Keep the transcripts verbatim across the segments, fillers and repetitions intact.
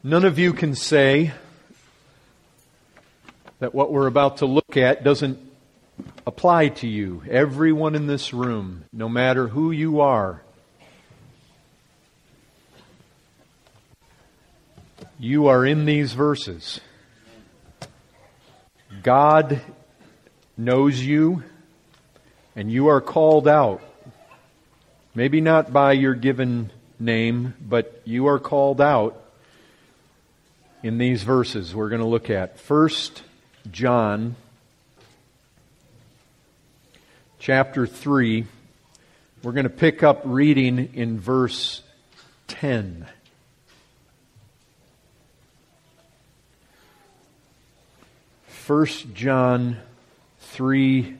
None of you can say that what we're about to look at doesn't apply to you. Everyone in this room, no matter who you are, you are in these verses. God knows you, and you are called out. Maybe not by your given name, but you are called out in these verses we're going to look at. First John chapter three. We're going to pick up reading in verse ten. First John three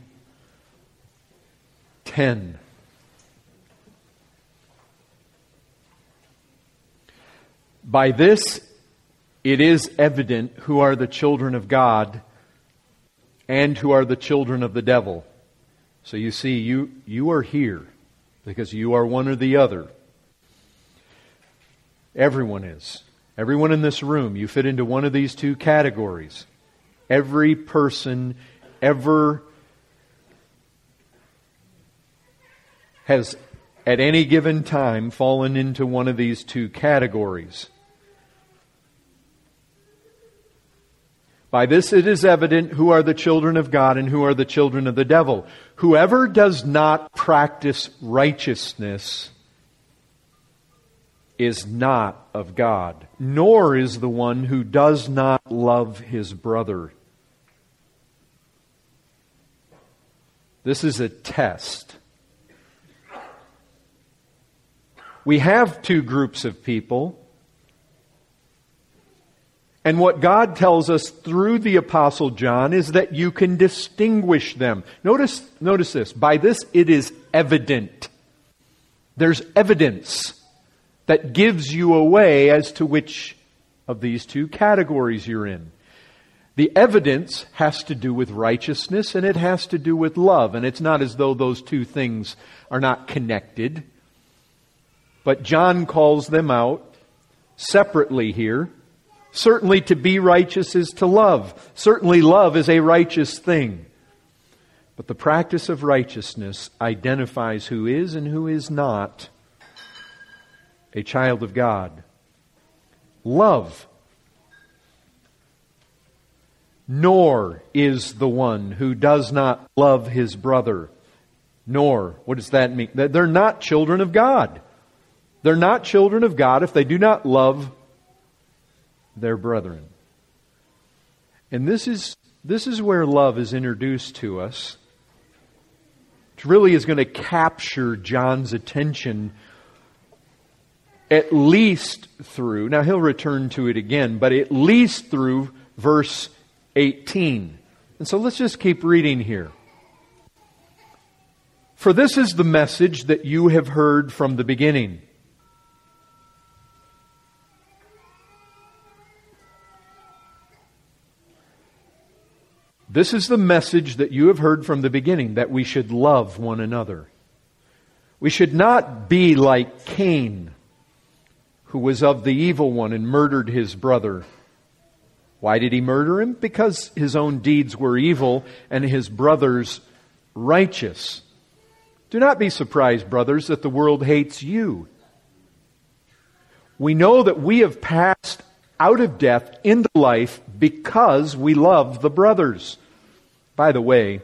ten. By this it is evident who are the children of God and who are the children of the devil. So you see, you, you are here because you are one or the other. Everyone is. Everyone in this room, you fit into one of these two categories. Every person ever has at any given time fallen into one of these two categories. By this it is evident who are the children of God and who are the children of the devil. Whoever does not practice righteousness is not of God, nor is the one who does not love his brother. This is a test. We have two groups of people. And what God tells us through the Apostle John is that you can distinguish them. Notice, notice this. By this it is evident. There's evidence that gives you away as to which of these two categories you're in. The evidence has to do with righteousness and it has to do with love. And it's not as though those two things are not connected. But John calls them out separately here. Certainly to be righteous is to love. Certainly love is a righteous thing. But the practice of righteousness identifies who is and who is not a child of God. Love. Nor is the one who does not love his brother. Nor. What does that mean? They're not children of God. They're not children of God if they do not love their brethren. And this is this is where love is introduced to us. It really is going to capture John's attention at least through, now he'll return to it again, but at least through verse eighteen. And so let's just keep reading here. For this is the message that you have heard from the beginning. This is the message that you have heard from the beginning, that we should love one another. We should not be like Cain, who was of the evil one and murdered his brother. Why did he murder him? Because his own deeds were evil and his brother's righteous. Do not be surprised, brothers, that the world hates you. We know that we have passed out of death into life because we love the brothers. By the way,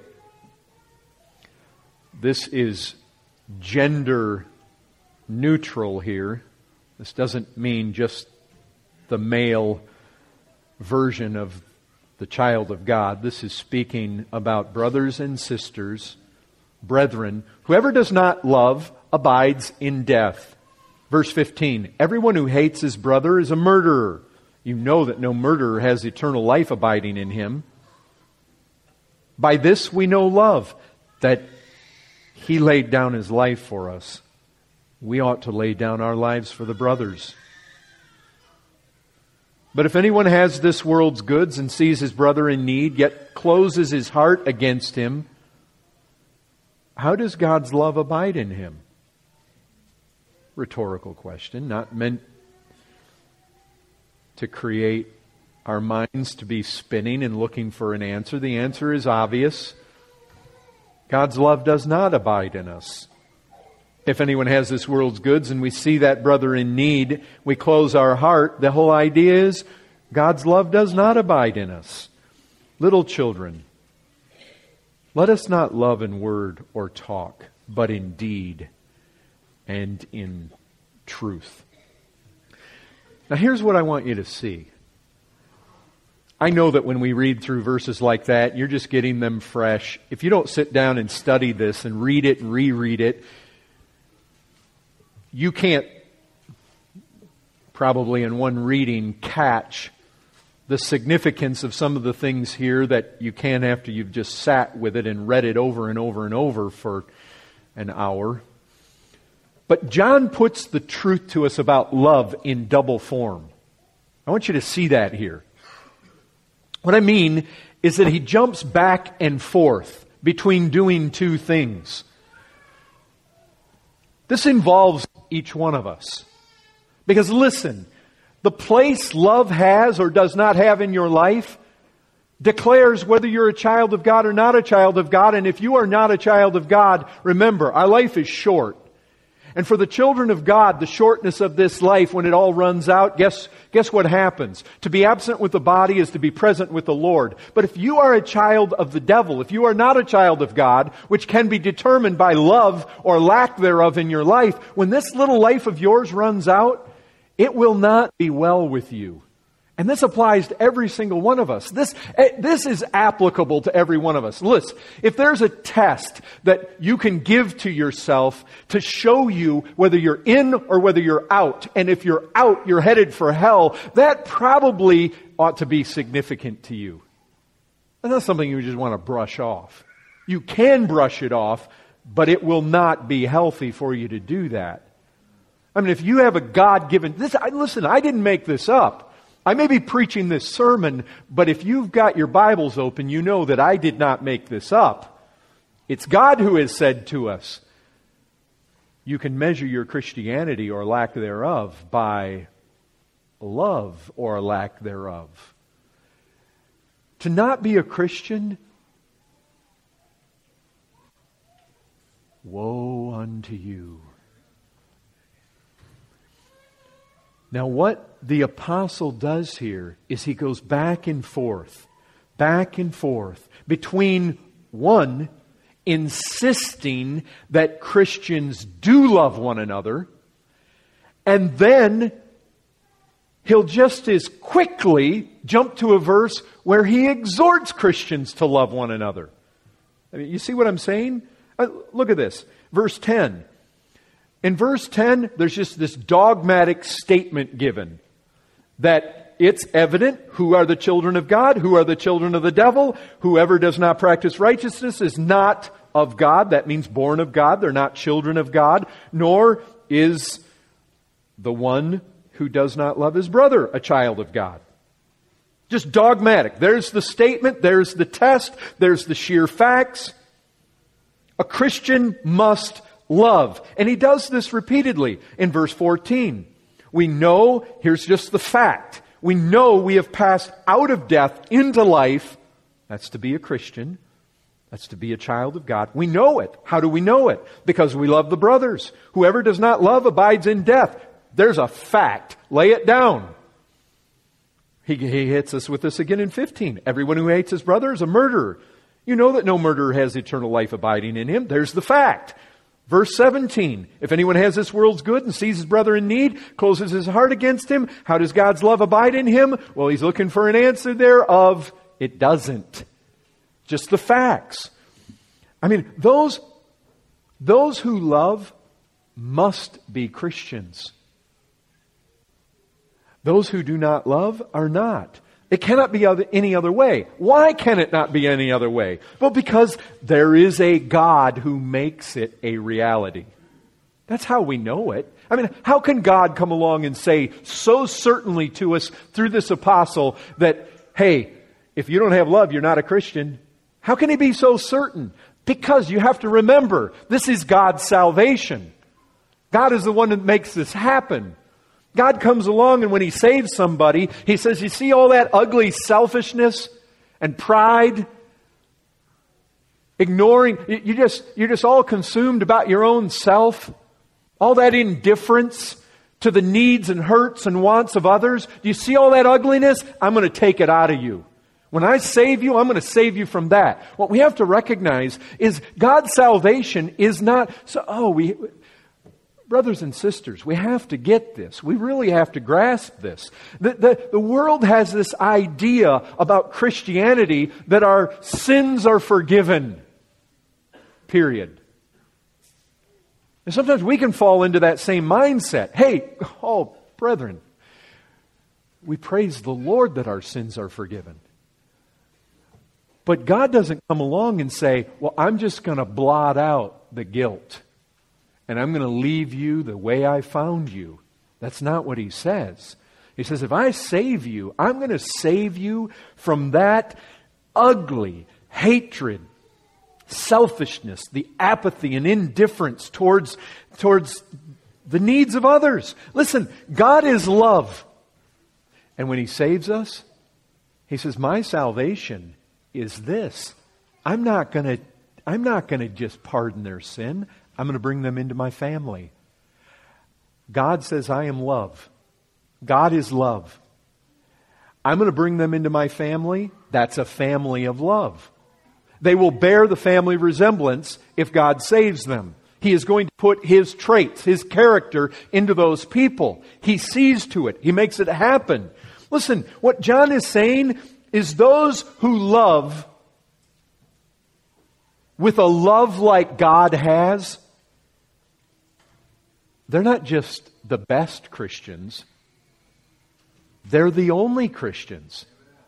this is gender neutral here. This doesn't mean just the male version of the child of God. This is speaking about brothers and sisters, brethren. Whoever does not love abides in death. Verse fifteen, everyone who hates his brother is a murderer. You know that no murderer has eternal life abiding in him. By this we know love, that He laid down His life for us. We ought to lay down our lives for the brothers. But if anyone has this world's goods and sees his brother in need, yet closes his heart against him, how does God's love abide in him? Rhetorical question, not meant to create our minds to be spinning and looking for an answer? The answer is obvious. God's love does not abide in us. If anyone has this world's goods and we see that brother in need, we close our heart. The whole idea is God's love does not abide in us. Little children, let us not love in word or talk, but in deed and in truth. Now here's what I want you to see. I know that when we read through verses like that, you're just getting them fresh. If you don't sit down and study this and read it and reread it, you can't probably in one reading catch the significance of some of the things here that you can after you've just sat with it and read it over and over and over for an hour. But John puts the truth to us about love in double form. I want you to see that here. What I mean is that he jumps back and forth between doing two things. This involves each one of us. Because listen, the place love has or does not have in your life declares whether you're a child of God or not a child of God. And if you are not a child of God, remember, our life is short. And for the children of God, the shortness of this life, when it all runs out, guess, guess what happens? To be absent with the body is to be present with the Lord. But if you are a child of the devil, if you are not a child of God, which can be determined by love or lack thereof in your life, when this little life of yours runs out, it will not be well with you. And this applies to every single one of us. This, this is applicable to every one of us. Listen, if there's a test that you can give to yourself to show you whether you're in or whether you're out, and if you're out, you're headed for hell, that probably ought to be significant to you. And that's something you just want to brush off. You can brush it off, but it will not be healthy for you to do that. I mean, if you have a God-given... This, I, listen, I didn't make this up. I may be preaching this sermon, but if you've got your Bibles open, you know that I did not make this up. It's God who has said to us, you can measure your Christianity or lack thereof by love or lack thereof. To not be a Christian, woe unto you. Now what the apostle does here is he goes back and forth, back and forth, between one, insisting that Christians do love one another, and then he'll just as quickly jump to a verse where he exhorts Christians to love one another. I mean, you see what I'm saying? Uh, look at this. Verse ten. In verse ten, there's just this dogmatic statement given that it's evident who are the children of God, who are the children of the devil. Whoever does not practice righteousness is not of God. That means born of God. They're not children of God. Nor is the one who does not love his brother a child of God. Just dogmatic. There's the statement. There's the test. There's the sheer facts. A Christian must love. And he does this repeatedly in verse fourteen. We know, here's just the fact. We know we have passed out of death into life. That's to be a Christian. That's to be a child of God. We know it. How do we know it? Because we love the brothers. Whoever does not love abides in death. There's a fact. Lay it down. He, he hits us with this again in fifteen. Everyone who hates his brother is a murderer. You know that no murderer has eternal life abiding in him. There's the fact. Verse seventeen, if anyone has this world's good and sees his brother in need, closes his heart against him, how does God's love abide in him? Well, he's looking for an answer there of, it doesn't. Just the facts. I mean, those, those who love must be Christians. Those who do not love are not. It cannot be other, any other way. Why can it not be any other way? Well, because there is a God who makes it a reality. That's how we know it. I mean, how can God come along and say so certainly to us through this apostle that, hey, if you don't have love, you're not a Christian? How can he be so certain? Because you have to remember, this is God's salvation. God is the one that makes this happen. God comes along, and when He saves somebody, He says, you see all that ugly selfishness and pride? Ignoring, you just, you're just all consumed about your own self. All that indifference to the needs and hurts and wants of others. Do you see all that ugliness? I'm going to take it out of you. When I save you, I'm going to save you from that. What we have to recognize is God's salvation is not, so, oh, we... Brothers and sisters, we have to get this. We really have to grasp this. The, the, the world has this idea about Christianity that our sins are forgiven. Period. And sometimes we can fall into that same mindset. Hey, oh, brethren, we praise the Lord that our sins are forgiven. But God doesn't come along and say, well, I'm just going to blot out the guilt. And I'm going to leave you the way I found you. That's not what He says. He says, if I save you, I'm going to save you from that ugly hatred, selfishness, the apathy and indifference towards, towards the needs of others. Listen, God is love. And when He saves us, He says, my salvation is this. I'm not going to, I'm not going to just pardon their sin. I'm going to bring them into my family. God says, I am love. God is love. I'm going to bring them into my family. That's a family of love. They will bear the family resemblance if God saves them. He is going to put His traits, His character into those people. He sees to it. He makes it happen. Listen, what John is saying is those who love with a love like God has, they're not just the best Christians. They're the only Christians.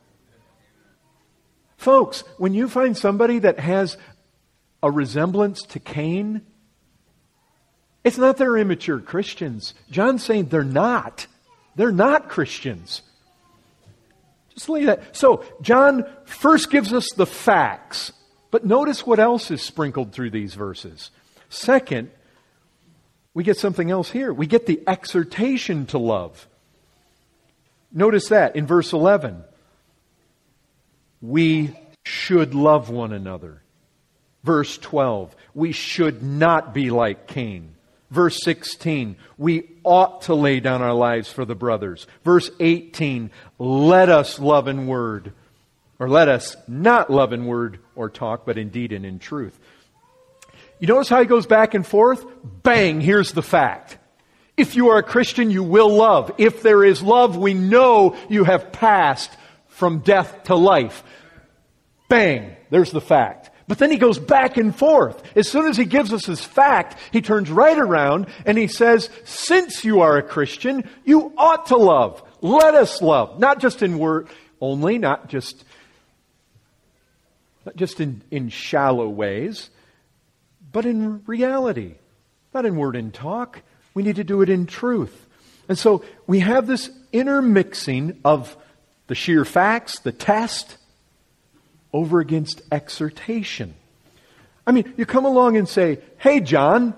Folks, when you find somebody that has a resemblance to Cain, it's not they're immature Christians. John's saying they're not. They're not Christians. Just leave that. So, John first gives us the facts. But notice what else is sprinkled through these verses. Second, we get something else here. We get the exhortation to love. Notice that in verse eleven. We should love one another. Verse twelve. We should not be like Cain. Verse sixteen. We ought to lay down our lives for the brothers. Verse eighteen. Let us love in word. Or let us not love in word or talk, but in deed and in truth. You notice how he goes back and forth? Bang, here's the fact. If you are a Christian, you will love. If there is love, we know you have passed from death to life. Bang, there's the fact. But then he goes back and forth. As soon as he gives us his fact, he turns right around and he says, since you are a Christian, you ought to love. Let us love. Not just in word only, not just, not just in, in shallow ways, but in reality, not in word and talk. We need to do it in truth. And so we have this intermixing of the sheer facts, the test, over against exhortation. I mean, you come along and say, hey, John,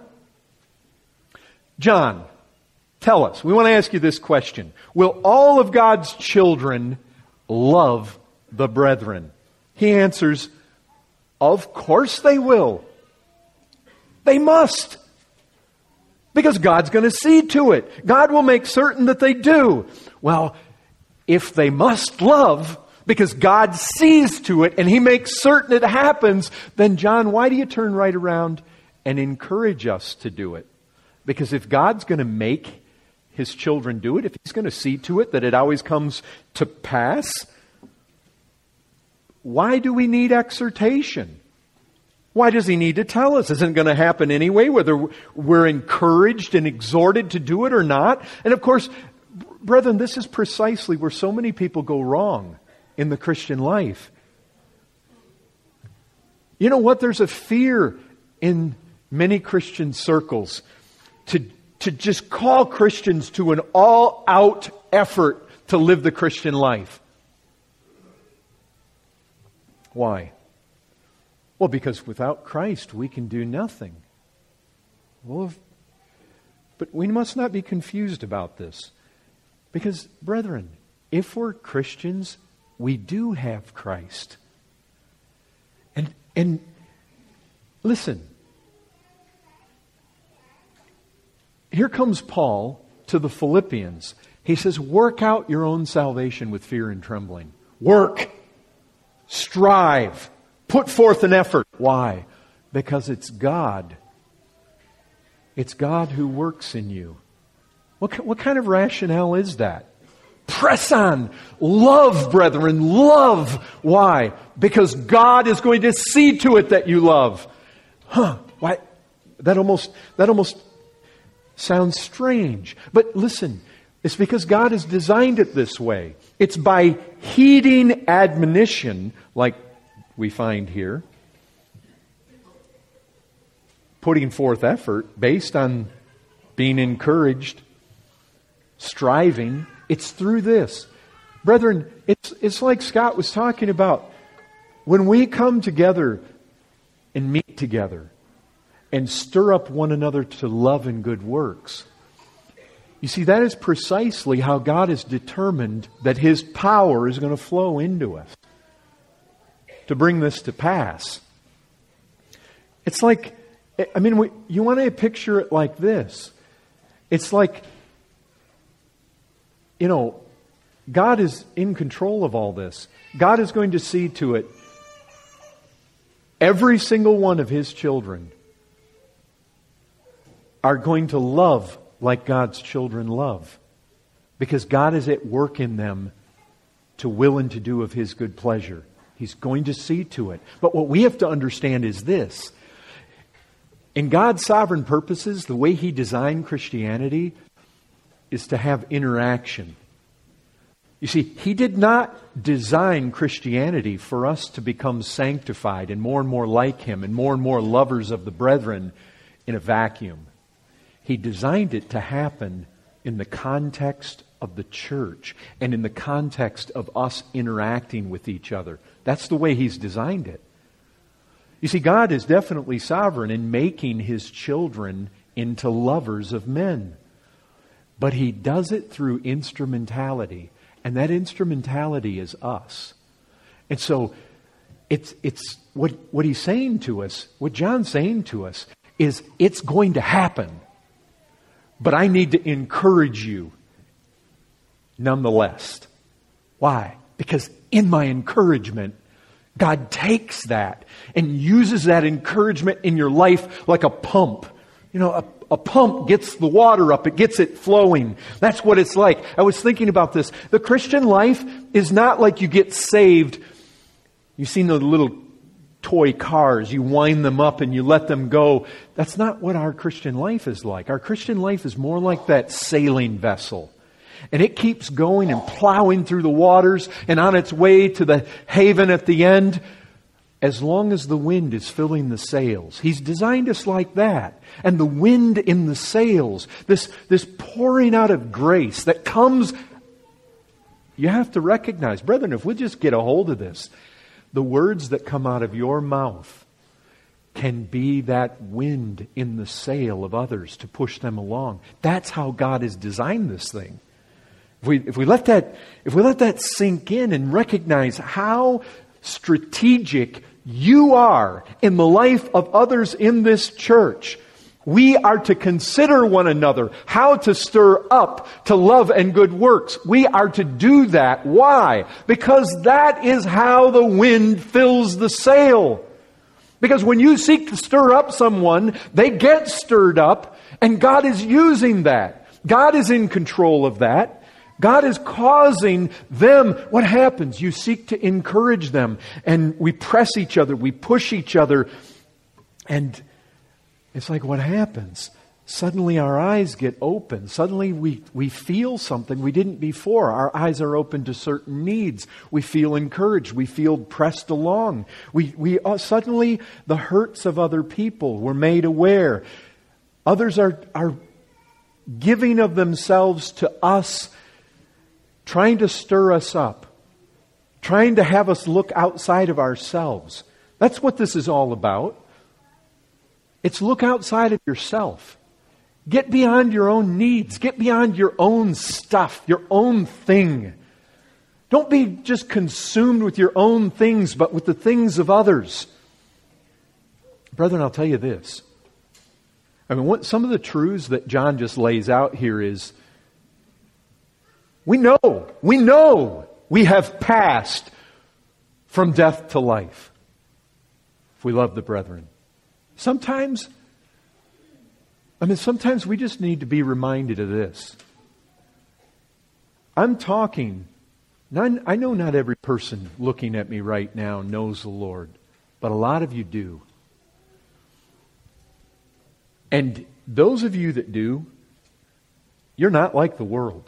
John, tell us. We want to ask you this question. Will all of God's children love the brethren? He answers, of course they will. They must. Because God's going to see to it. God will make certain that they do. Well, if they must love, because God sees to it and He makes certain it happens, then John, why do you turn right around and encourage us to do it? Because if God's going to make His children do it, if He's going to see to it that it always comes to pass, why do we need exhortation? Why does He need to tell us? Isn't it going to happen anyway, whether we're encouraged and exhorted to do it or not? And of course, brethren, this is precisely where so many people go wrong in the Christian life. You know what? There's a fear in many Christian circles to, to just call Christians to an all-out effort to live the Christian life. Why? Well, because without Christ, we can do nothing. Well, if, but we must not be confused about this. Because, brethren, if we're Christians, we do have Christ. And, and listen, here comes Paul to the Philippians. He says, work out your own salvation with fear and trembling. Work. Strive. Put forth an effort. Why? Because it's God. It's God who works in you. What, what kind of rationale is that? Press on. Love, brethren. Love. Why? Because God is going to see to it that you love. Huh. Why? That almost, that almost sounds strange. But listen, it's because God has designed it this way. It's by heeding admonition, like we find here, putting forth effort based on being encouraged, striving. It's through this. Brethren, it's, it's like Scott was talking about. When we come together and meet together and stir up one another to love and good works, you see, that is precisely how God has determined that His power is going to flow into us to bring this to pass. It's like, I mean, we, you want to picture it like this. It's like, you know, God is in control of all this. God is going to see to it every single one of His children are going to love like God's children love. Because God is at work in them to will and to do of His good pleasure. He's going to see to it. But what we have to understand is this. In God's sovereign purposes, the way He designed Christianity is to have interaction. You see, He did not design Christianity for us to become sanctified and more and more like Him and more and more lovers of the brethren in a vacuum. He designed it to happen in the context of the church and in the context of us interacting with each other. That's the way He's designed it. You see, God is definitely sovereign in making His children into lovers of men. But He does it through instrumentality. And that instrumentality is us. And so, it's it's what, what He's saying to us, what John's saying to us, is it's going to happen. But I need to encourage you nonetheless. Why? Because in my encouragement, God takes that and uses that encouragement in your life like a pump. You know, a, a pump gets the water up, it gets it flowing. That's what it's like. I was thinking about this. The Christian life is not like you get saved. You've seen the little toy cars, you wind them up and you let them go. That's not what our Christian life is like. Our Christian life is more like that sailing vessel. And it keeps going and plowing through the waters and on its way to the haven at the end, as long as the wind is filling the sails. He's designed us like that. And the wind in the sails, this, this pouring out of grace that comes, you have to recognize, brethren, if we just get a hold of this, the words that come out of your mouth can be that wind in the sail of others to push them along. That's how God has designed this thing. If we, if we let that, if we let that sink in and recognize how strategic you are in the life of others in this church, we are to consider one another, how to stir up to love and good works. We are to do that. Why? Because that is how the wind fills the sail. Because when you seek to stir up someone, they get stirred up, and God is using that. God is in control of that. God is causing them. What happens? You seek to encourage them, and we press each other, we push each other, and it's like what happens? Suddenly our eyes get open. Suddenly we, we feel something we didn't before. Our eyes are open to certain needs. We feel encouraged. We feel pressed along. We, we uh, suddenly the hurts of other people were made aware. Others are, are giving of themselves to us, trying to stir us up, trying to have us look outside of ourselves. That's what this is all about. It's look outside of yourself Get beyond your own needs. Get beyond your own stuff, your own thing. Don't be just consumed with your own things, but with the things of others. Brethren, I'll tell you this. I mean, what, some of the truths that John just lays out here is, we know, we know we have passed from death to life if we love the brethren. Sometimes, I mean, sometimes we just need to be reminded of this. I'm talking, I know not every person looking at me right now knows the Lord, but a lot of you do. And those of you that do, you're not like the world.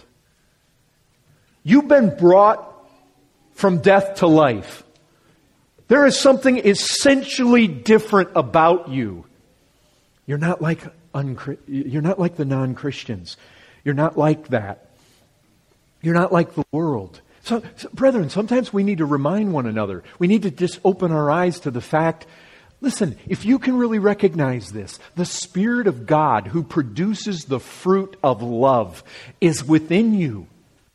You've been brought from death to life. There is something essentially different about you. You're not like uncri- you're not like the non-Christians. You're not like that. You're not like the world. So, so, brethren, sometimes we need to remind one another. We need to just open our eyes to the fact, listen, if you can really recognize this, the Spirit of God who produces the fruit of love is within you.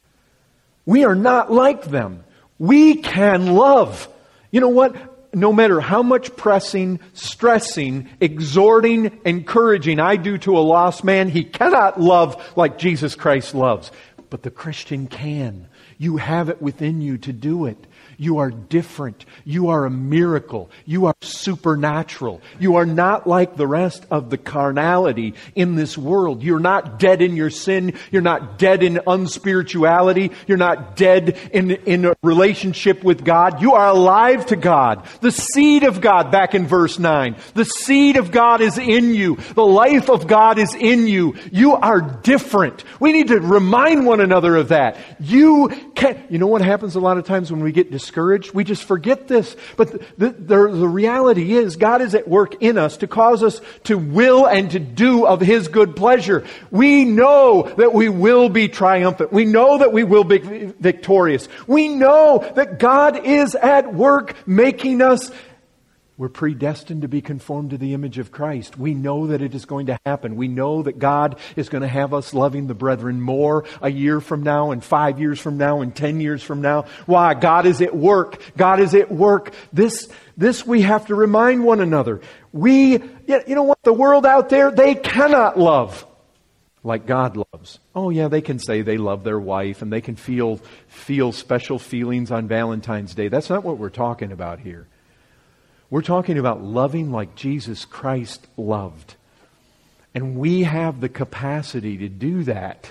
We are not like them. We can love. You know what? No matter how much pressing, stressing, exhorting, encouraging I do to a lost man, he cannot love like Jesus Christ loves. But the Christian can. You have it within you to do it. You are different. You are a miracle. You are supernatural. You are not like the rest of the carnality in this world. You're not dead in your sin. You're not dead in unspirituality. You're not dead in, in a relationship with God. You are alive to God. The seed of God, back in verse nine. The seed of God is in you. The life of God is in you. You are different. We need to remind one another of that. You can, you know what happens a lot of times when we get discouraged? Discouraged. We just forget this. But the, the, the reality is God is at work in us to cause us to will and to do of His good pleasure. We know that we will be triumphant. We know that we will be victorious. We know that God is at work making us. We're predestined to be conformed to the image of Christ. We know that it is going to happen. We know that God is going to have us loving the brethren more a year from now and five years from now and ten years from now. Why? God is at work. God is at work. This, this we have to remind one another. We, you know what? The world out there, they cannot love like God loves. Oh yeah, they can say they love their wife and they can feel, feel special feelings on Valentine's Day. That's not what we're talking about here. We're talking about loving like Jesus Christ loved. And we have the capacity to do that.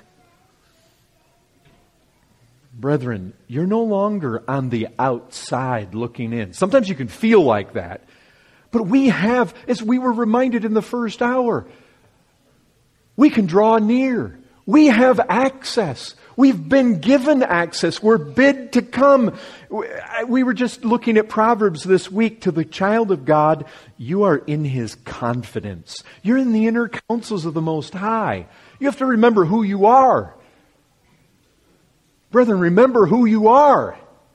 Brethren, you're no longer on the outside looking in. Sometimes you can feel like that. But we have, as we were reminded in the first hour, we can draw near. We have access. We've been given access. We're bid to come. We were just looking at Proverbs this week. To the child of God, you are in His confidence. You're in the inner counsels of the Most High. You have to remember who you are. Brethren, remember who you are.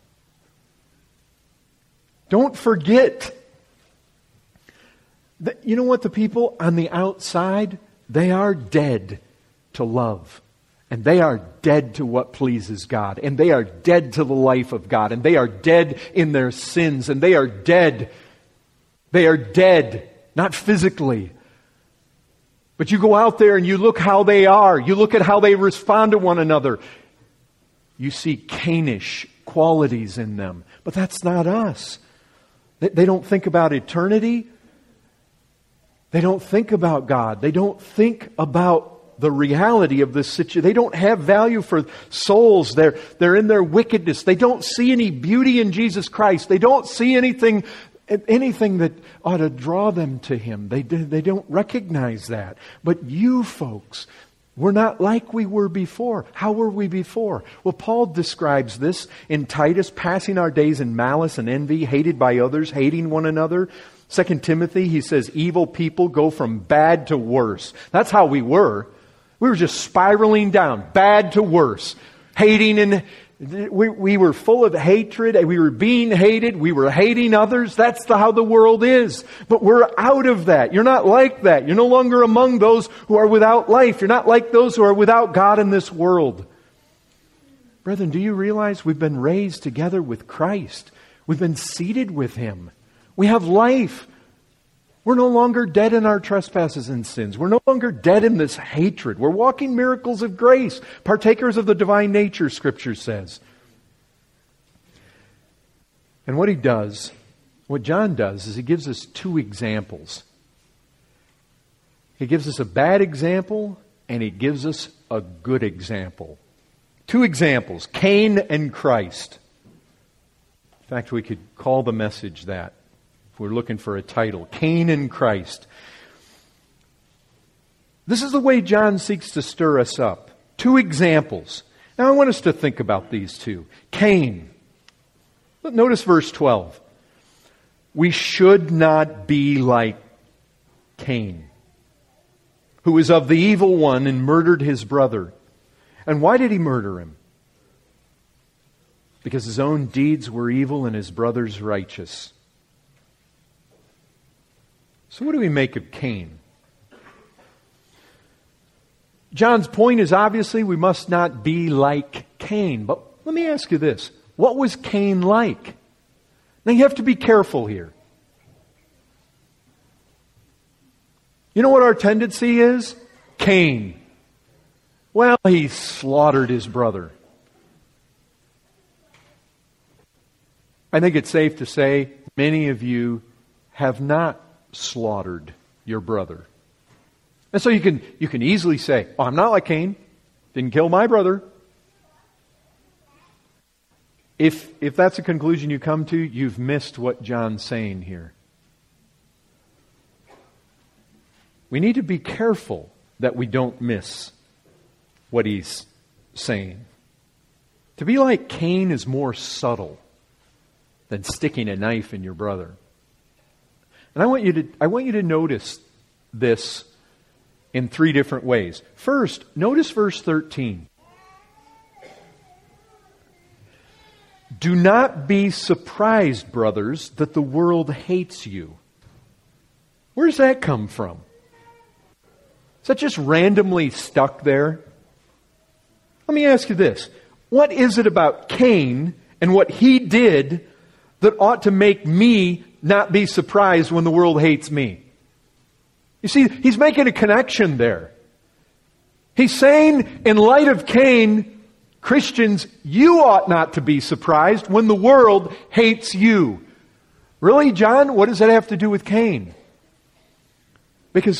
Don't forget. That, you know what? The people on the outside, they are dead to love. And they are dead to what pleases God. And they are dead to the life of God. And they are dead in their sins. And they are dead. They are dead. Not physically. But you go out there and you look how they are. You look at how they respond to one another. You see Cainish qualities in them. But that's not us. They, they don't think about eternity. They don't think about God. They don't think about the reality of this situation. They don't have value for souls. They're, they're in their wickedness. They don't see any beauty in Jesus Christ. They don't see anything, anything that ought to draw them to Him. They, they don't recognize that. But you folks, we're not like we were before. How were we before? Well, Paul describes this in Titus, passing our days in malice and envy, hated by others, hating one another. Second Timothy, he says, evil people go from bad to worse. That's how we were. We were just spiraling down, bad to worse, hating and We, we were full of hatred, and we were being hated, we were hating others. That's the, how the world is. But we're out of that. You're not like that. You're no longer among those who are without life. You're not like those who are without God in this world. Brethren, do you realize we've been raised together with Christ? We've been seated with Him. We have life. We're no longer dead in our trespasses and sins. We're no longer dead in this hatred. We're walking miracles of grace, partakers of the divine nature, Scripture says. And what he does, what John does, is he gives us two examples. He gives us a bad example, and he gives us a good example. Two examples, Cain and Christ. In fact, we could call the message that. If we're looking for a title, Cain and Christ. This is the way John seeks to stir us up. Two examples. Now I want us to think about these two. Cain. Notice verse twelve. We should not be like Cain, who was of the evil one and murdered his brother. And why did he murder him? Because his own deeds were evil and his brother's righteous. So what do we make of Cain? John's point is obviously we must not be like Cain. But let me ask you this. What was Cain like? Now you have to be careful here. You know what our tendency is? Cain. Well, he slaughtered his brother. I think it's safe to say many of you have not slaughtered your brother. And so you can you can easily say, oh, I'm not like Cain. Didn't kill my brother. If if that's a conclusion you come to, you've missed what John's saying here. We need to be careful that we don't miss what he's saying. To be like Cain is more subtle than sticking a knife in your brother. And I want you to I want you to notice this in three different ways. First, notice verse thirteen. Do not be surprised, brothers, that the world hates you. Where does that come from? Is that just randomly stuck there? Let me ask you this. What is it about Cain and what he did that ought to make me not be surprised when the world hates me? You see, he's making a connection there. He's saying, in light of Cain, Christians, you ought not to be surprised when the world hates you. Really, John? What does that have to do with Cain? Because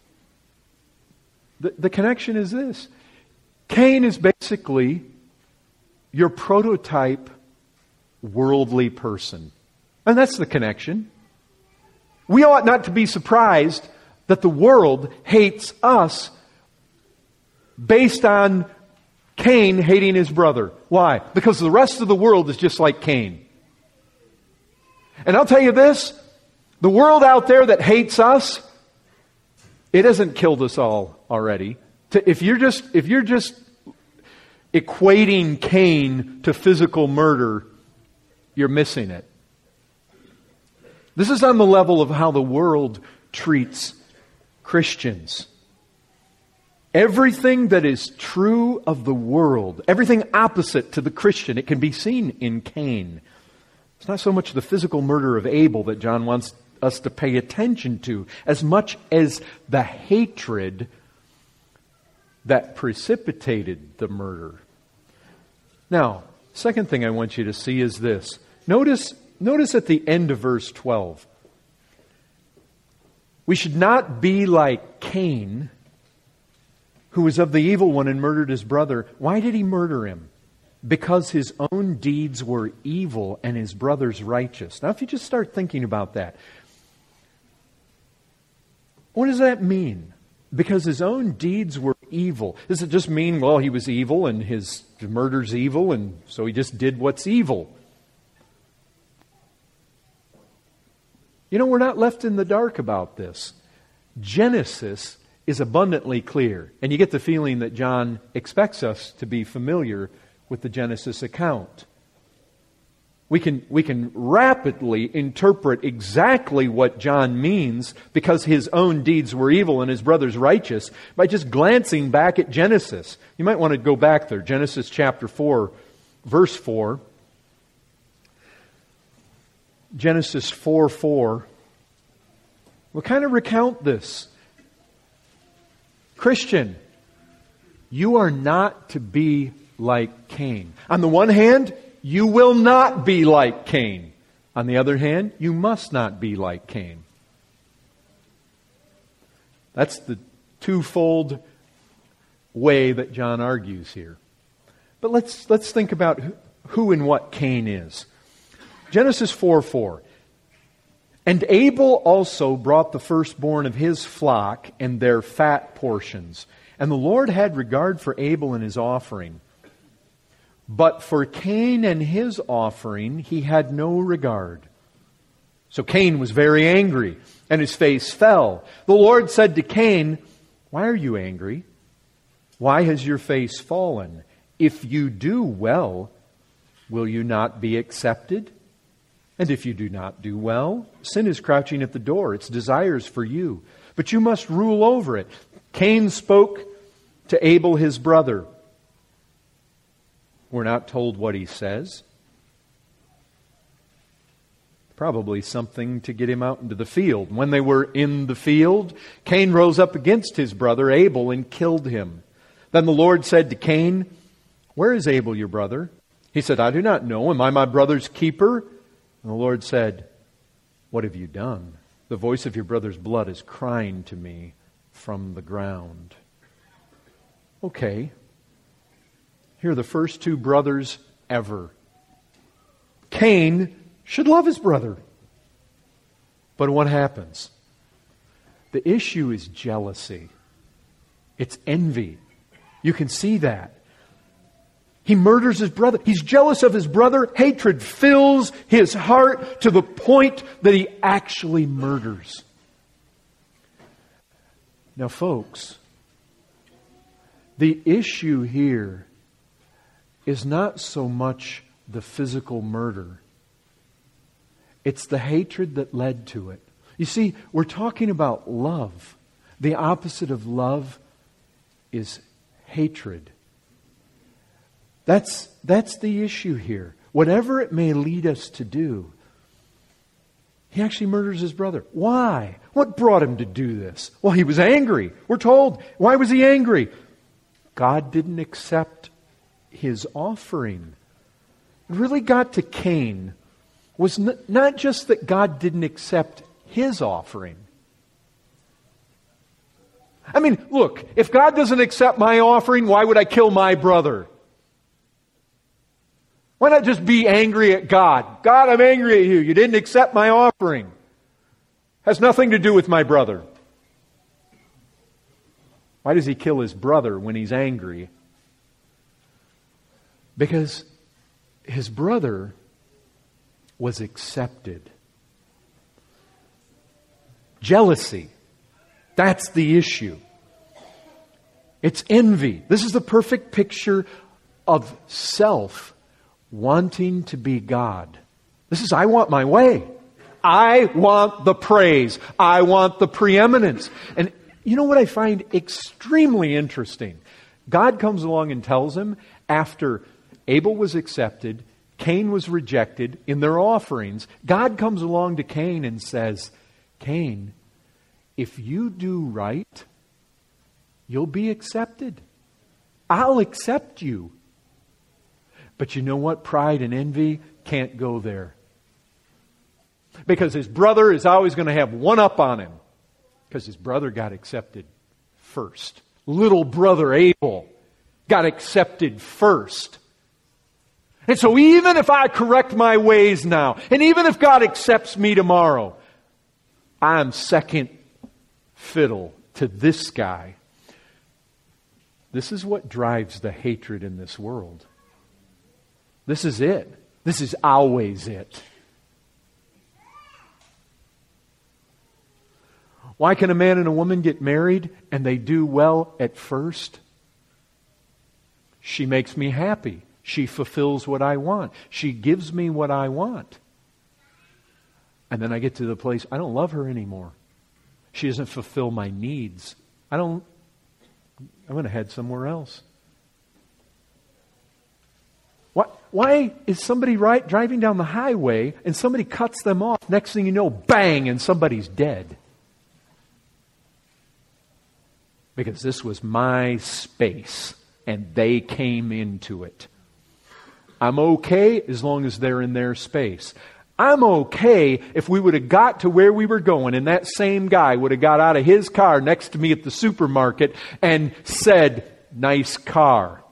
the, the connection is this. Cain is basically your prototype worldly person. And that's the connection. We ought not to be surprised that the world hates us based on Cain hating his brother. Why? Because the rest of the world is just like Cain. And I'll tell you this, the world out there that hates us, it hasn't killed us all already. If you're just, if you're just equating Cain to physical murder, you're missing it. This is on the level of how the world treats Christians. Everything that is true of the world, everything opposite to the Christian, it can be seen in Cain. It's not so much the physical murder of Abel that John wants us to pay attention to, as much as the hatred that precipitated the murder. Now, second thing I want you to see is this. Notice, notice at the end of verse twelve. We should not be like Cain, who was of the evil one and murdered his brother. Why did he murder him? Because his own deeds were evil and his brother's righteous. Now, if you just start thinking about that, what does that mean? Because his own deeds were evil. Does it just mean, well, he was evil and his murder's evil and so he just did what's evil? You know, we're not left in the dark about this. Genesis is abundantly clear. And you get the feeling that John expects us to be familiar with the Genesis account. We can, we can rapidly interpret exactly what John means because his own deeds were evil and his brother's righteous by just glancing back at Genesis. You might want to go back there. Genesis chapter four, verse four. Genesis four four. We'll kind of recount this. Christian, you are not to be like Cain. On the one hand, you will not be like Cain. On the other hand, you must not be like Cain. That's the twofold way that John argues here. But let's let's think about who, who and what Cain is. Genesis four four. And Abel also brought the firstborn of his flock and their fat portions. And the Lord had regard for Abel and his offering. But for Cain and his offering, he had no regard. So Cain was very angry, and his face fell. The Lord said to Cain, "Why are you angry? Why has your face fallen? If you do well, will you not be accepted? And if you do not do well, sin is crouching at the door. Its desires for you, but you must rule over it." Cain spoke to Abel his brother. We're not told what he says. Probably something to get him out into the field. When they were in the field, Cain rose up against his brother Abel and killed him. Then the Lord said to Cain, "Where is Abel your brother?" He said, "I do not know. Am I my brother's keeper?" And the Lord said, "What have you done? The voice of your brother's blood is crying to me from the ground." Okay. Here are the first two brothers ever. Cain should love his brother. But what happens? The issue is jealousy. It's envy. You can see that. He murders his brother. He's jealous of his brother. Hatred fills his heart to the point that he actually murders. Now, folks, the issue here is not so much the physical murder. It's the hatred that led to it. You see, we're talking about love. The opposite of love is hatred. That's, that's the issue here. Whatever it may lead us to do, he actually murders his brother. Why? What brought him to do this? Well, he was angry. We're told. Why was he angry? God didn't accept his offering. It really got to Cain was n- not just that God didn't accept his offering. I mean, look, if God doesn't accept my offering, why would I kill my brother? Why not just be angry at God? God, I'm angry at you. You didn't accept my offering. Has nothing to do with my brother. Why does he kill his brother when he's angry? Because his brother was accepted. Jealousy. That's the issue. It's envy. This is the perfect picture of self wanting to be God. This is, I want my way. I want the praise. I want the preeminence. And you know what I find extremely interesting? God comes along and tells him after Abel was accepted, Cain was rejected in their offerings. God comes along to Cain and says, "Cain, if you do right, you'll be accepted. I'll accept you." But you know what? Pride and envy can't go there. Because his brother is always going to have one up on him. Because his brother got accepted first. Little brother Abel got accepted first. And so even if I correct my ways now, and even if God accepts me tomorrow, I'm second fiddle to this guy. This is what drives the hatred in this world. This is it. This is always it. Why can a man and a woman get married and they do well at first? She makes me happy. She fulfills what I want. She gives me what I want. And then I get to the place, I don't love her anymore. She doesn't fulfill my needs. I don't, I'm going to head somewhere else. Why, why is somebody right, driving down the highway and somebody cuts them off? Next thing you know, bang, and somebody's dead. Because this was my space and they came into it. I'm okay as long as they're in their space. I'm okay if we would have got to where we were going and that same guy would have got out of his car next to me at the supermarket and said, "Nice car."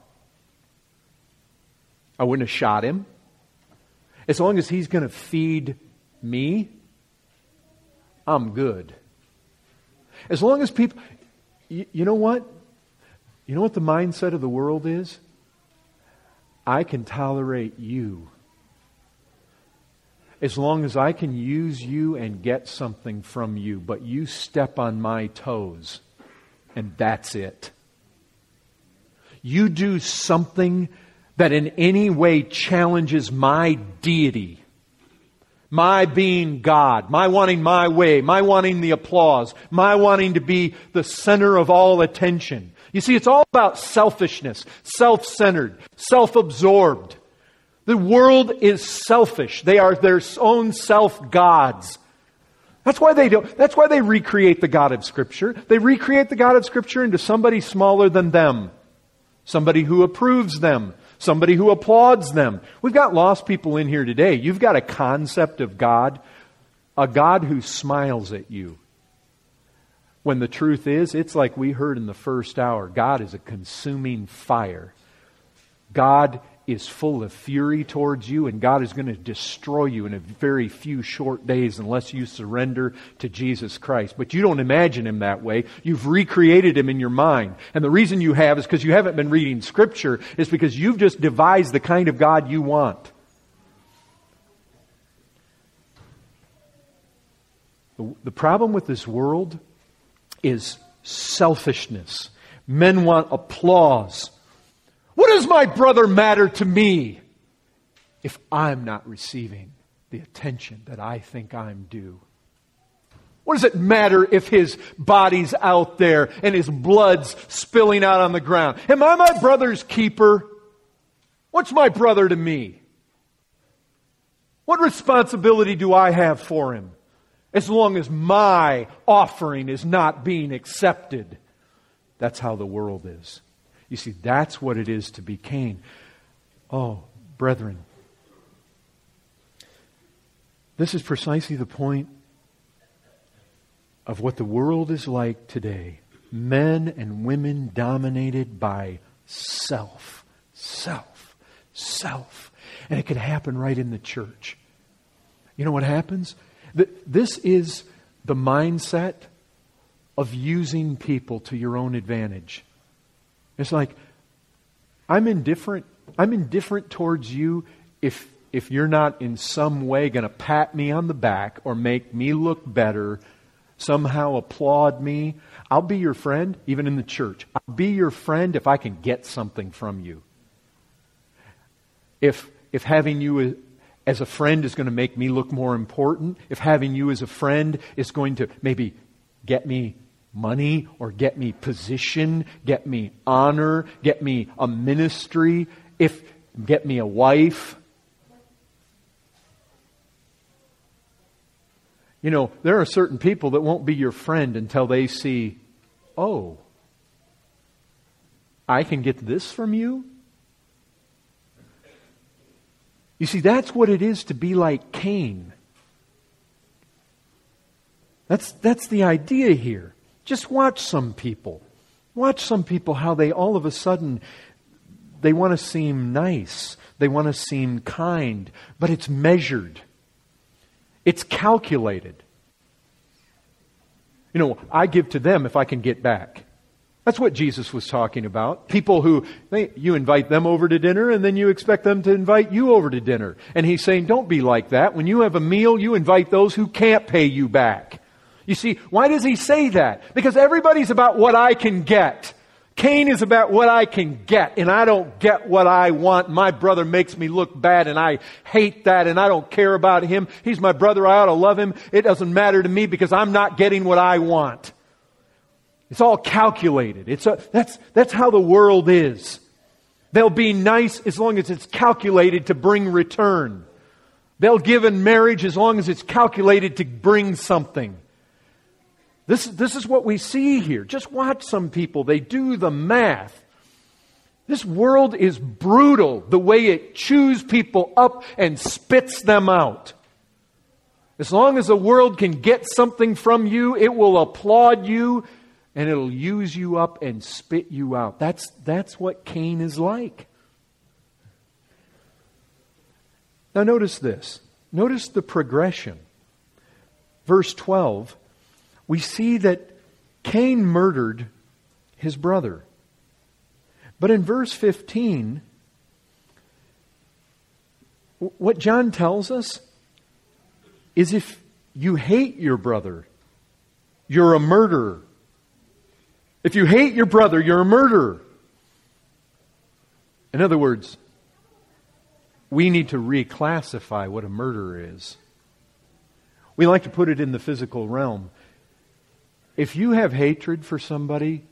I wouldn't have shot him. As long as he's going to feed me, I'm good. As long as people... You, you know what? You know what the mindset of the world is? I can tolerate you. As long as I can use you and get something from you, but you step on my toes, and that's it. You do something that in any way challenges my deity, my being God, my wanting my way, my wanting the applause, my wanting to be the center of all attention. You see, it's all about selfishness, self-centered, self-absorbed. The world is selfish. They are their own self-gods. That's why they don't, that's why they recreate the God of Scripture. They recreate the God of Scripture into somebody smaller than them. Somebody who approves them. Somebody who applauds them. We've got lost people in here today. You've got a concept of God, a God who smiles at you. When the truth is, it's like we heard in the first hour. God is a consuming fire. God is full of fury towards you, and God is going to destroy you in a very few short days unless you surrender to Jesus Christ. But you don't imagine Him that way. You've recreated Him in your mind. And the reason you have is because you haven't been reading Scripture. Is because you've just devised the kind of God you want. The, the problem with this world is selfishness. Men want applause. What does my brother matter to me if I'm not receiving the attention that I think I'm due? What does it matter if his body's out there and his blood's spilling out on the ground? Am I my brother's keeper? What's my brother to me? What responsibility do I have for him? As long as my offering is not being accepted. That's how the world is. You see, that's what it is to be Cain. Oh, brethren, this is precisely the point of what the world is like today. Men and women dominated by self, self, self. And it can happen right in the church. You know what happens? This is the mindset of using people to your own advantage. It's like, I'm indifferent. I'm indifferent towards you if if you're not in some way going to pat me on the back or make me look better, somehow applaud me. I'll be your friend, even in the church. I'll be your friend if I can get something from you. If if having you as a friend is going to make me look more important, if having you as a friend is going to maybe get me money or get me position, get me honor, get me a ministry, if get me a wife. You know, there are certain people that won't be your friend until they see, oh, I can get this from you? You see, that's what it is to be like Cain. That's, that's the idea here. Just watch some people. Watch some people how they all of a sudden, they want to seem nice. They want to seem kind. But it's measured. It's calculated. You know, I give to them if I can get back. That's what Jesus was talking about. People who, they, you invite them over to dinner and then you expect them to invite you over to dinner. And He's saying, don't be like that. When you have a meal, you invite those who can't pay you back. You see, why does He say that? Because everybody's about what I can get. Cain is about what I can get, and I don't get what I want. My brother makes me look bad, and I hate that, and I don't care about him. He's my brother. I ought to love him. It doesn't matter to me because I'm not getting what I want. It's all calculated. It's a, that's, that's how the world is. They'll be nice as long as it's calculated to bring return. They'll give in marriage as long as it's calculated to bring something. This, this is what we see here. Just watch some people. They do the math. This world is brutal the way it chews people up and spits them out. As long as the world can get something from you, it will applaud you and it'll use you up and spit you out. That's, that's what Cain is like. Now notice this. Notice the progression. Verse twelve. We see that Cain murdered his brother. But in verse fifteen, what John tells us is if you hate your brother, you're a murderer. If you hate your brother, you're a murderer. In other words, we need to reclassify what a murderer is. We like to put it in the physical realm. If you have hatred for somebody,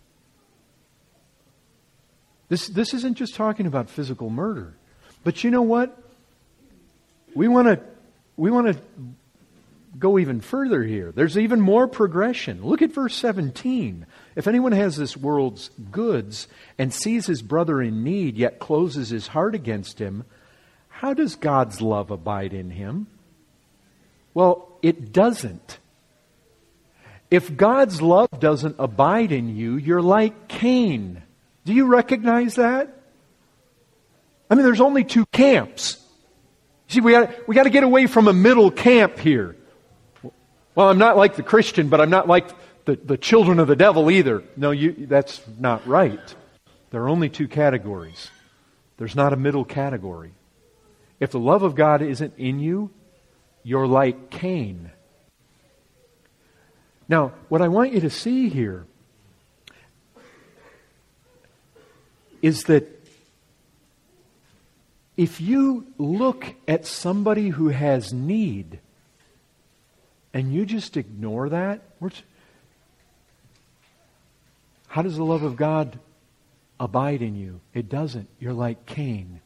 this, this isn't just talking about physical murder. But you know what? We want to we want to go even further here. There's even more progression. Look at verse seventeen. If anyone has this world's goods and sees his brother in need, yet closes his heart against him, how does God's love abide in him? Well, it doesn't. If God's love doesn't abide in you, you're like Cain. Do you recognize that? I mean, there's only two camps. See, we got we got to get away from a middle camp here. Well, I'm not like the Christian, but I'm not like the, the children of the devil either. No, you, that's not right. There are only two categories. There's not a middle category. If the love of God isn't in you, you're like Cain. Now, what I want you to see here is that if you look at somebody who has need and you just ignore that, how does the love of God abide in you? It doesn't. You're like Cain.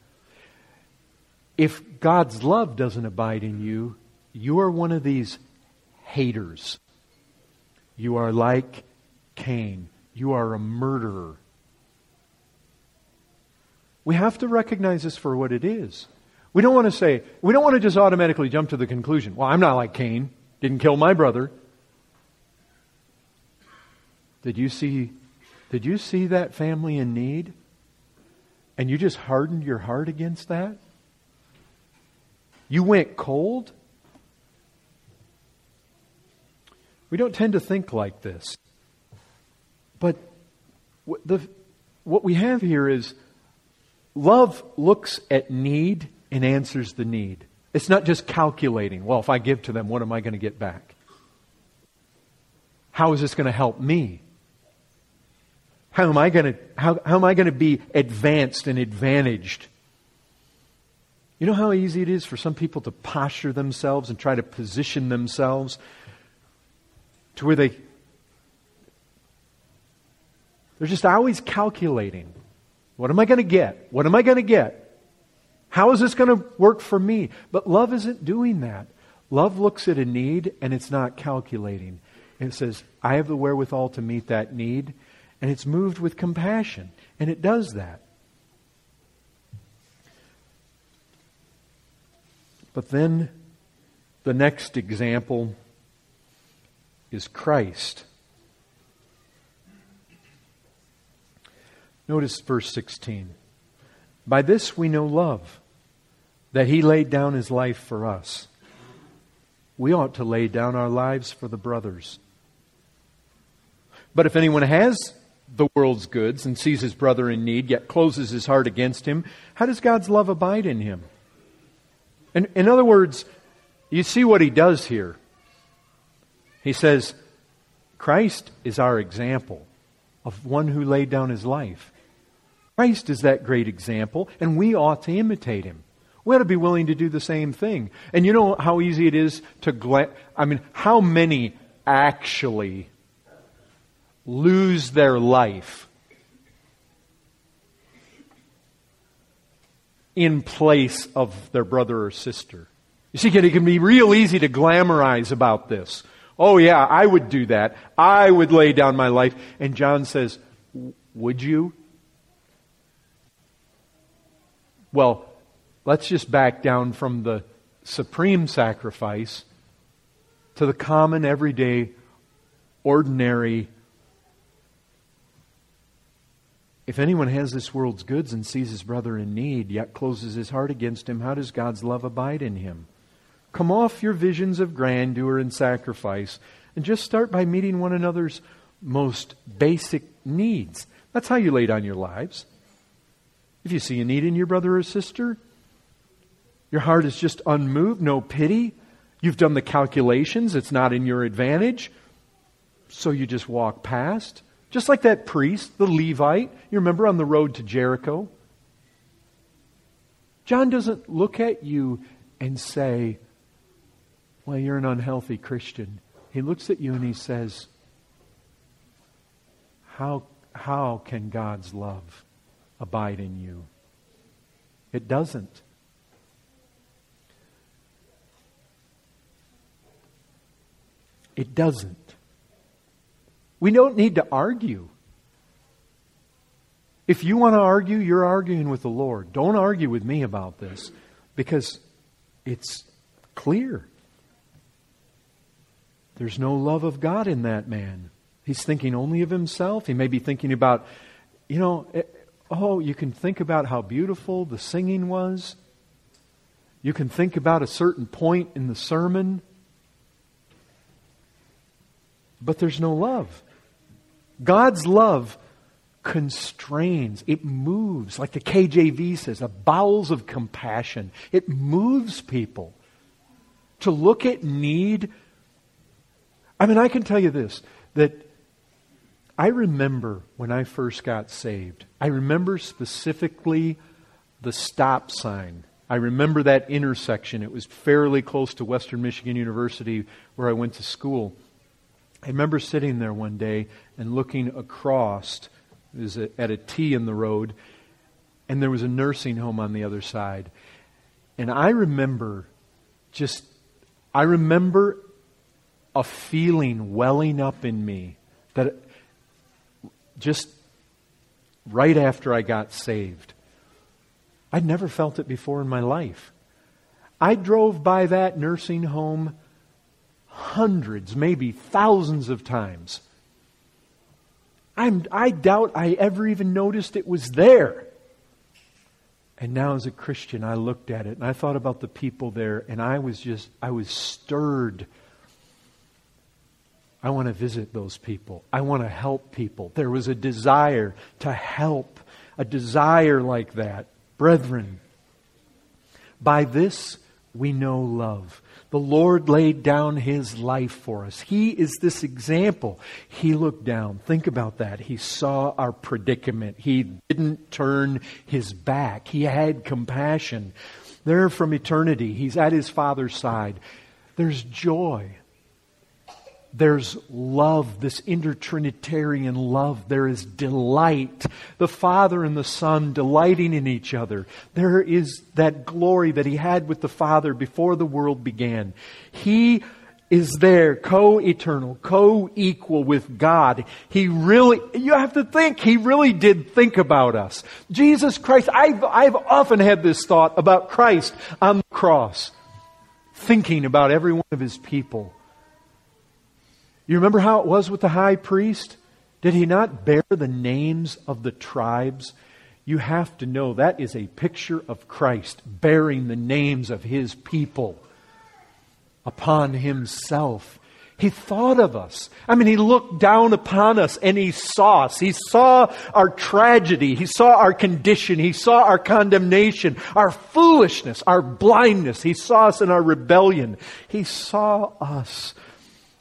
If God's love doesn't abide in you, you are one of these haters. You are like Cain. You are a murderer. We have to recognize this for what it is. We don't want to say, we don't want to just automatically jump to the conclusion, well, I'm not like Cain. Didn't kill my brother. Did you see, did you see that family in need? And you just hardened your heart against that? You went cold? We don't tend to think like this. But the, what we have here is love looks at need and answers the need. It's not just calculating, well, if I give to them, what am I going to get back? How is this going to help me? How am I going to, how, how am I going to be advanced and advantaged? You know how easy it is for some people to posture themselves and try to position themselves to where they, they're just always calculating. What am I going to get? What am I going to get? How is this going to work for me? But love isn't doing that. Love looks at a need and it's not calculating. And it says, I have the wherewithal to meet that need. And it's moved with compassion. And it does that. But then the next example is Christ. Notice verse sixteen. By this we know love, that He laid down His life for us. We ought to lay down our lives for the brothers. But if anyone has the world's goods and sees his brother in need, yet closes his heart against him, how does God's love abide in him? And in other words, you see what He does here. He says, Christ is our example. of one who laid down his life. Christ is that great example, and we ought to imitate him. We ought to be willing to do the same thing. And you know how easy it is to... Gla- I mean, how many actually lose their life in place of their brother or sister? You see, it can be real easy to glamorize about this. Oh yeah, I would do that. I would lay down my life. And John says, would you? Well, let's just back down from the supreme sacrifice to the common, everyday, ordinary. If anyone has this world's goods and sees his brother in need, yet closes his heart against him, how does God's love abide in him? Come off your visions of grandeur and sacrifice and just start by meeting one another's most basic needs. That's how you lay down your lives. If you see a need in your brother or sister, your heart is just unmoved, no pity. You've done the calculations, it's not in your advantage, so you just walk past. Just like that priest, the Levite, you remember on the road to Jericho? John doesn't look at you and say, well, you're an unhealthy Christian. He looks at you and he says, how, how can God's love abide in you? It doesn't. It doesn't. We don't need to argue. If you want to argue, you're arguing with the Lord. Don't argue with me about this, because it's clear. There's no love of God in that man. He's thinking only of himself. He may be thinking about, you know, oh, you can think about how beautiful the singing was. You can think about a certain point in the sermon. But there's no love. God's love constrains. It moves, like the K J V says, the bowels of compassion. It moves people to look at need. I mean, I can tell you this, that I remember when I first got saved, I remember specifically the stop sign. I remember that intersection. It was fairly close to Western Michigan University where I went to school. I remember sitting there one day and looking across, it was at a T in the road, and there was a nursing home on the other side. And I remember just, I remember a feeling welling up in me that just right after I got saved. I'd never felt it before in my life. I drove by that nursing home hundreds, maybe thousands of times. I'm, I doubt I ever even noticed it was there. And now as a Christian, I looked at it and I thought about the people there, and I was just, I was stirred. I want to visit those people. I want to help people. There was a desire to help, a desire like that. Brethren, by this we know love. The Lord laid down His life for us. He is this example. He looked down. Think about that. He saw our predicament. He didn't turn His back. He had compassion. There from eternity, He's at His Father's side. There's joy. There's love, this intertrinitarian love. There is delight. The Father and the Son delighting in each other. There is that glory that He had with the Father before the world began. He is there, co-eternal, co-equal with God. He really, you have to think, He really did think about us. Jesus Christ, I've, I've often had this thought about Christ on the cross, thinking about every one of His people. You remember how it was with the high priest? Did he not bear the names of the tribes? You have to know that is a picture of Christ bearing the names of His people upon Himself. He thought of us. I mean, He looked down upon us and He saw us. He saw our tragedy. He saw our condition. He saw our condemnation, our foolishness, our blindness. He saw us in our rebellion. He saw us.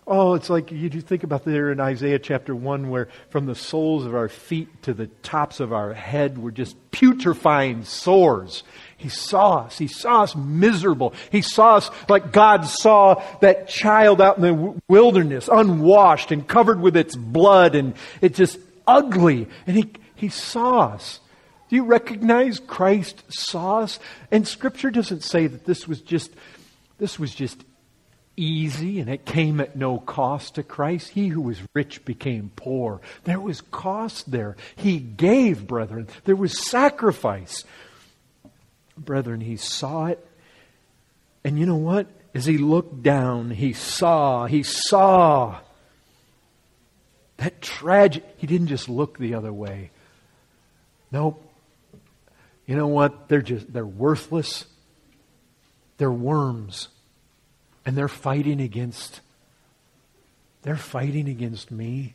Oh, it's like you do think about there in Isaiah chapter one where from the soles of our feet to the tops of our head we're just putrefying sores. He saw us. He saw us miserable. He saw us like God saw that child out in the wilderness, unwashed and covered with its blood, and it's just ugly. And He, he saw us. Do you recognize Christ saw us? And Scripture doesn't say that this was just, this was just easy and it came at no cost to Christ. He who was rich became poor. There was cost there. He gave, brethren. There was sacrifice. Brethren, He saw it. And you know what? As He looked down, He saw, He saw that tragic. He didn't just look the other way. Nope. You know what? They're just, they're worthless. They're worms. And they're fighting against, they're fighting against me.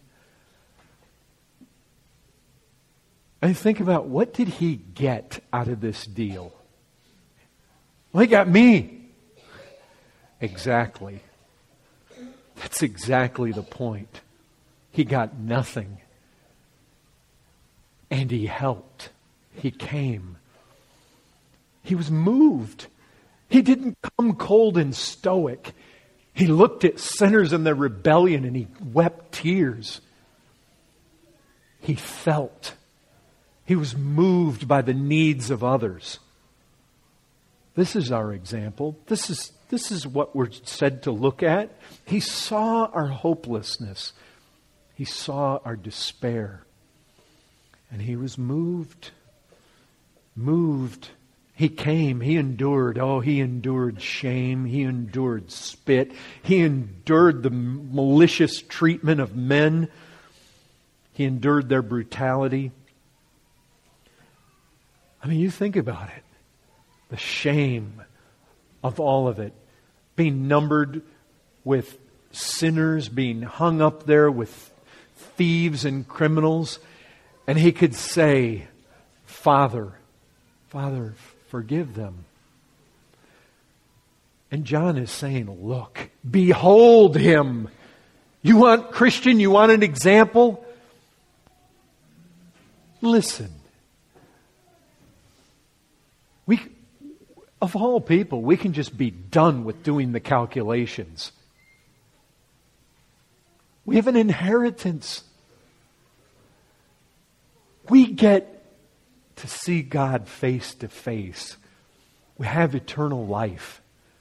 And think about, what did He get out of this deal? Well, He got me. Exactly. That's exactly the point. He got nothing. And He helped. He came. He was moved. He didn't come cold and stoic. He looked at sinners in their rebellion and He wept tears. He felt. He was moved by the needs of others. This is our example. This is, this is what we're said to look at. He saw our hopelessness. He saw our despair. And He was moved. Moved. He came, He endured. Oh, He endured shame. He endured spit. He endured the malicious treatment of men. He endured their brutality. I mean, you think about it. The shame of all of it. Being numbered with sinners, being hung up there with thieves and criminals. And He could say, Father, Father, forgive them. And John is saying, look, behold Him. You want, Christian, you want an example? Listen. We, of all people, we can just be done with doing the calculations. We have an inheritance. We get to see God face to face. We have eternal life.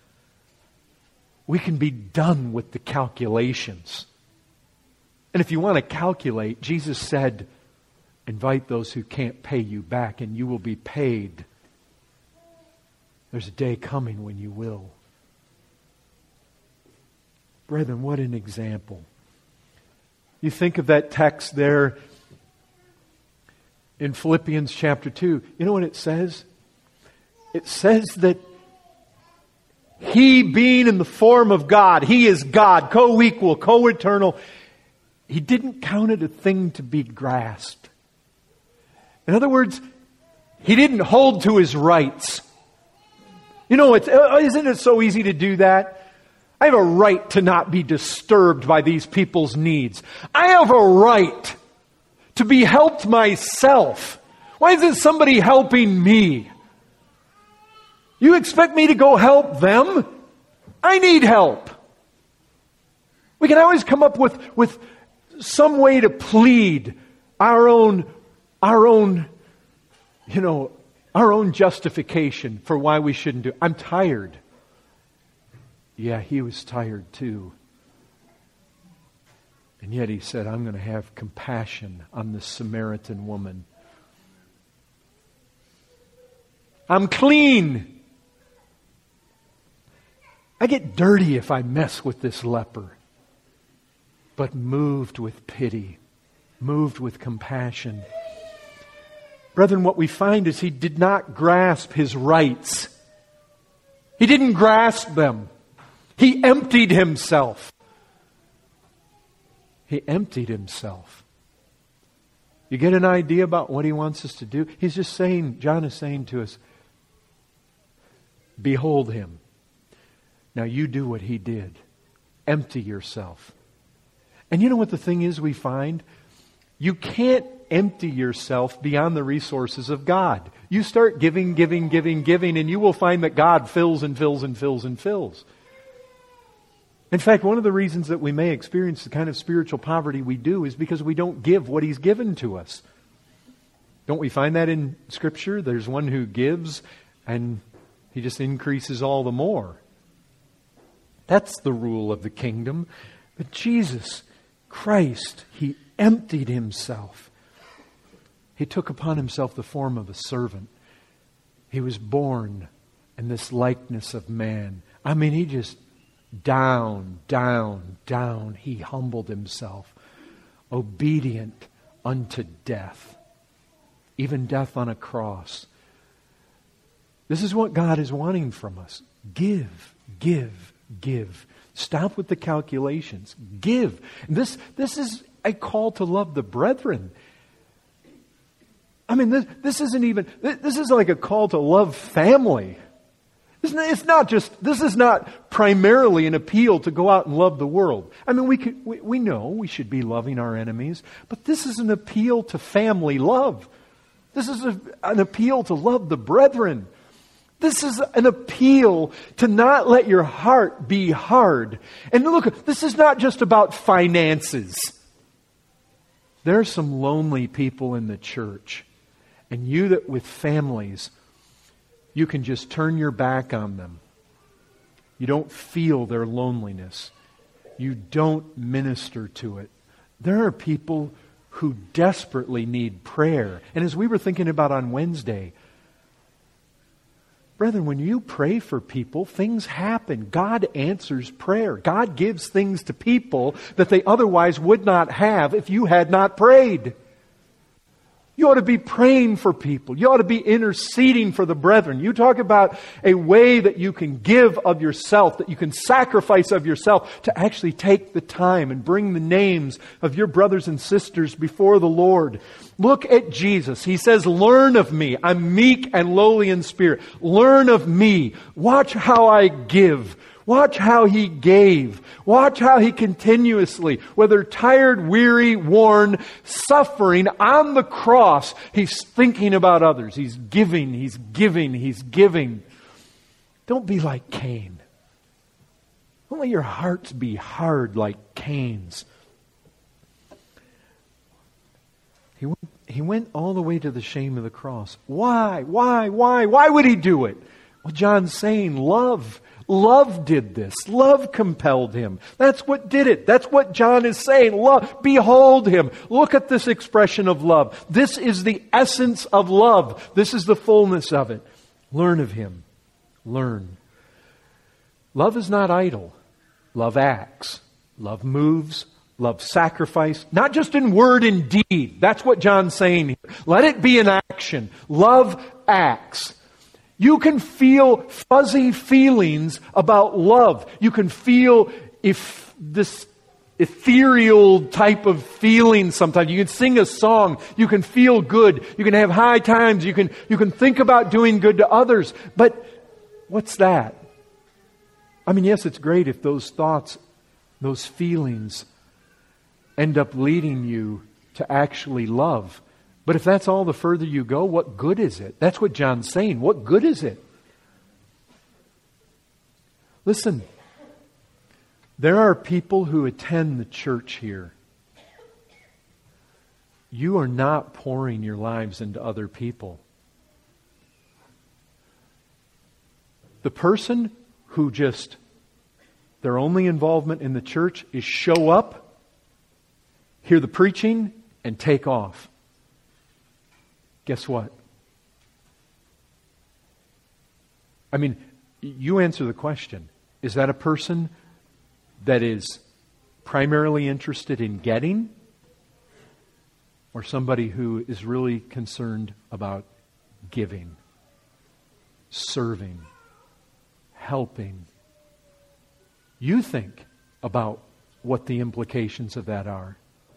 We can be done with the calculations. And if you want to calculate, Jesus said, invite those who can't pay you back and you will be paid. There's a day coming when you will. Brethren, what an example. You think of that text there in Philippians chapter two. You know what it says? It says that He, being in the form of God, He is God, co-equal, co-eternal. He didn't count it a thing to be grasped. In other words, He didn't hold to His rights. You know, it's, isn't it so easy to do that? I have a right to not be disturbed by these people's needs. I have a right to be helped myself. Why isn't somebody helping me? You expect me to go help them? I need help. We can always come up with, with some way to plead our own, our own, you know, our own justification for why we shouldn't do it. I'm tired. Yeah, He was tired too. And yet He said, I'm going to have compassion on this Samaritan woman. I'm clean. I get dirty if I mess with this leper. But moved with pity, moved with compassion. Brethren, what we find is He did not grasp His rights. He didn't grasp them. He emptied Himself. He emptied Himself. You get an idea about what He wants us to do? He's just saying, John is saying to us, behold Him. Now you do what He did. Empty yourself. And you know what the thing is we find? You can't empty yourself beyond the resources of God. You start giving, giving, giving, giving, and you will find that God fills and fills and fills and fills. In fact, one of the reasons that we may experience the kind of spiritual poverty we do is because we don't give what He's given to us. Don't we find that in Scripture? There's one who gives and he just increases all the more. That's the rule of the kingdom. But Jesus Christ, He emptied Himself. He took upon Himself the form of a servant. He was born in this likeness of man. I mean, He just down, down, down. He humbled Himself, obedient unto death, even death on a cross. This is what God is wanting from us. Give, give, give. Stop with the calculations. Give. This, this is a call to love the brethren. I mean, this, this isn't even, this is like a call to love family. It's not just, this is not primarily an appeal to go out and love the world. I mean, we could, we, we know we should be loving our enemies, but this is an appeal to family love. This is a, an appeal to love the brethren. This is an appeal to not let your heart be hard. And look, this is not just about finances. There are some lonely people in the church. And you that with families, you can just turn your back on them. You don't feel their loneliness. You don't minister to it. There are people who desperately need prayer. And as we were thinking about on Wednesday, brethren, when you pray for people, things happen. God answers prayer. God gives things to people that they otherwise would not have if you had not prayed. You ought to be praying for people. You ought to be interceding for the brethren. You talk about a way that you can give of yourself, that you can sacrifice of yourself to actually take the time and bring the names of your brothers and sisters before the Lord. Look at Jesus. He says, learn of me. I'm meek and lowly in spirit. Learn of me. Watch how I give. Watch how He gave. Watch how He continuously, whether tired, weary, worn, suffering on the cross, He's thinking about others. He's giving, He's giving, He's giving. Don't be like Cain. Don't let your hearts be hard like Cain's. He went, he went all the way to the shame of the cross. Why? Why? Why? Why would He do it? Well, John's saying love. Love did this. Love compelled Him. That's what did it. That's what John is saying. Love. Behold Him. Look at this expression of love. This is the essence of love. This is the fullness of it. Learn of Him. Learn. Love is not idle. Love acts. Love moves. Love sacrifice. Not just in word and deed. That's what John's saying here. Let it be in action. Love acts. You can feel fuzzy feelings about love. You can feel if this ethereal type of feeling sometimes. You can sing a song. You can feel good. You can have high times. You can, you can think about doing good to others. But what's that? I mean, yes, it's great if those thoughts, those feelings end up leading you to actually love. But if that's all the further you go, what good is it? That's what John's saying. What good is it? Listen, there are people who attend the church here. You are not pouring your lives into other people. The person who just, their only involvement in the church is show up, hear the preaching, and take off. Guess what? I mean, you answer the question. Is that a person that is primarily interested in getting? Or somebody who is really concerned about giving, serving, helping? You think about what the implications of that are.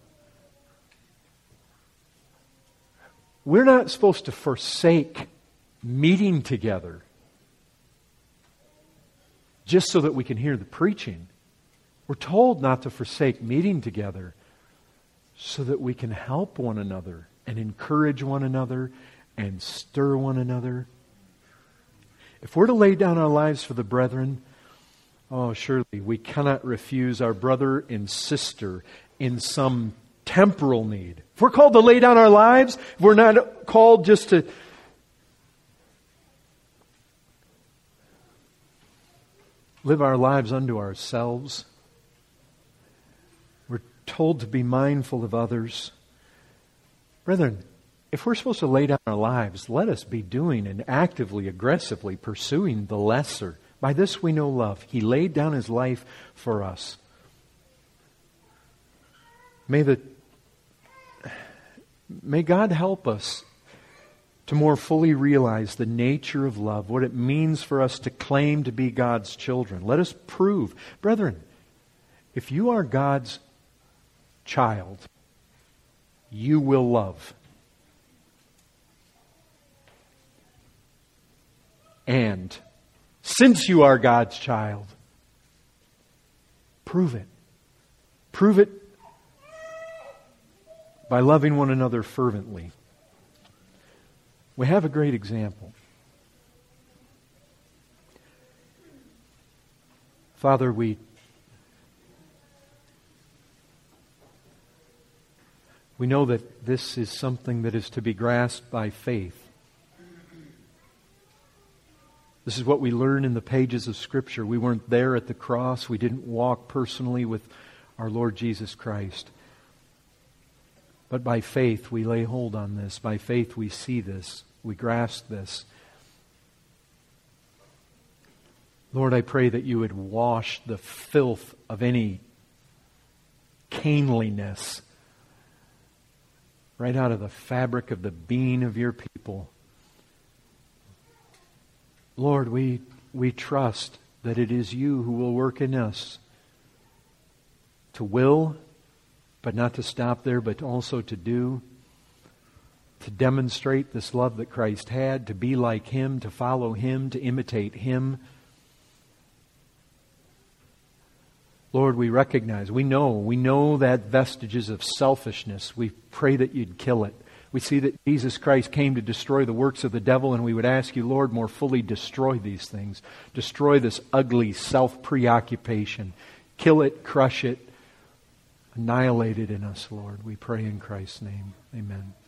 We're not supposed to forsake meeting together just so that we can hear the preaching. We're told not to forsake meeting together so that we can help one another and encourage one another and stir one another. If we're to lay down our lives for the brethren, oh, surely we cannot refuse our brother and sister in some temporal need. If we're called to lay down our lives, if we're not called just to live our lives unto ourselves. We're told to be mindful of others. Brethren, if we're supposed to lay down our lives, let us be doing and actively, aggressively pursuing the lesser. By this we know love. He laid down His life for us. May the may God help us to more fully realize the nature of love, what it means for us to claim to be God's children. Let us prove. Brethren, if you are God's child, you will love. And since you are God's child, prove it. Prove it by loving one another fervently. We have a great example. Father, we we know that this is something that is to be grasped by faith. This is what we learn in the pages of Scripture. We weren't there at the cross. We didn't walk personally with our Lord Jesus Christ. But by faith we lay hold on this. By faith we see this. We grasp this. Lord, I pray that You would wash the filth of any Cainliness right out of the fabric of the being of Your people. Lord, we, we trust that it is You who will work in us to will, but not to stop there, but also to do, to demonstrate this love that Christ had, to be like Him, to follow Him, to imitate Him. Lord, we recognize, we know, we know that vestiges of selfishness. We pray that You'd kill it. We see that Jesus Christ came to destroy the works of the devil, and we would ask You, Lord, more fully destroy these things. Destroy this ugly self-preoccupation. Kill it, crush it, annihilate it in us, Lord. We pray in Christ's name. Amen.